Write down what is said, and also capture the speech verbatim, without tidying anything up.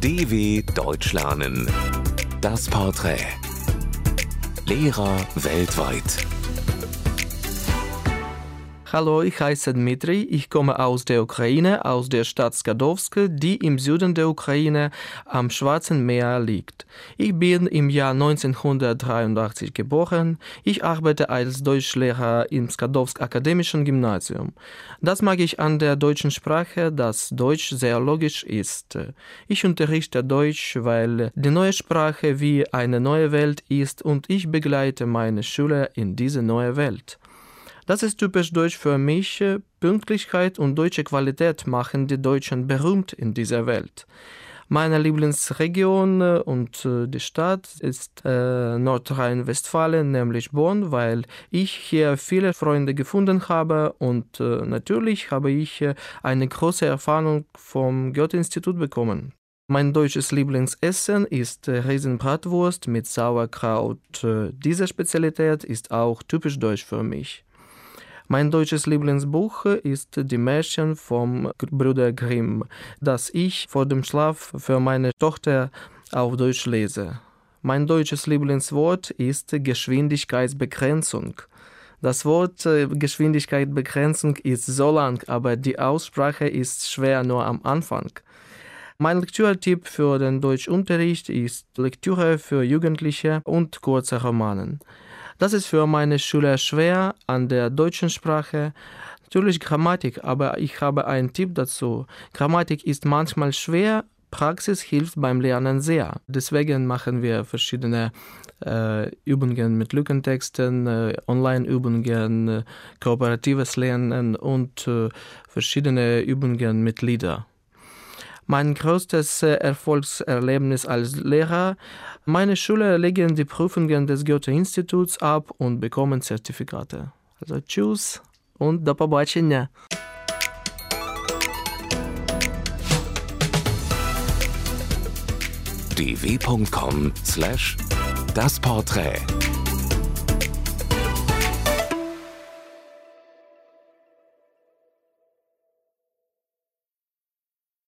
D W Deutsch lernen. Das Porträt. Lehrer weltweit. Hallo, ich heiße Dmitri, ich komme aus der Ukraine, aus der Stadt Skadowsk, die im Süden der Ukraine am Schwarzen Meer liegt. Ich bin im Jahr neunzehnhundertdreiundachtzig geboren. Ich arbeite als Deutschlehrer im Skadowsk Akademischen Gymnasium. Das mag ich an der deutschen Sprache, dass Deutsch sehr logisch ist. Ich unterrichte Deutsch, weil die neue Sprache wie eine neue Welt ist und ich begleite meine Schüler in diese neue Welt. Das ist typisch deutsch für mich. Pünktlichkeit und deutsche Qualität machen die Deutschen berühmt in dieser Welt. Meine Lieblingsregion und die Stadt ist äh, Nordrhein-Westfalen, nämlich Bonn, weil ich hier viele Freunde gefunden habe und äh, natürlich habe ich äh, eine große Erfahrung vom Goethe-Institut bekommen. Mein deutsches Lieblingsessen ist Riesenbratwurst mit Sauerkraut. Diese Spezialität ist auch typisch deutsch für mich. Mein deutsches Lieblingsbuch ist Die Märchen vom Brüder Grimm, das ich vor dem Schlaf für meine Tochter auf Deutsch lese. Mein deutsches Lieblingswort ist Geschwindigkeitsbegrenzung. Das Wort äh, Geschwindigkeitsbegrenzung ist so lang, aber die Aussprache ist schwer nur am Anfang. Mein Lektüretipp für den Deutschunterricht ist Lektüre für Jugendliche und kurze Romanen. Das ist für meine Schüler schwer an der deutschen Sprache. Natürlich Grammatik, aber ich habe einen Tipp dazu. Grammatik ist manchmal schwer, Praxis hilft beim Lernen sehr. Deswegen machen wir verschiedene äh, Übungen mit Lückentexten, äh, Online-Übungen, äh, kooperatives Lernen und äh, verschiedene Übungen mit Liedern. Mein größtes Erfolgserlebnis als Lehrer: Meine Schüler legen die Prüfungen des Goethe-Instituts ab und bekommen Zertifikate. Also tschüss und до побачення. d w punkt com slash das Porträt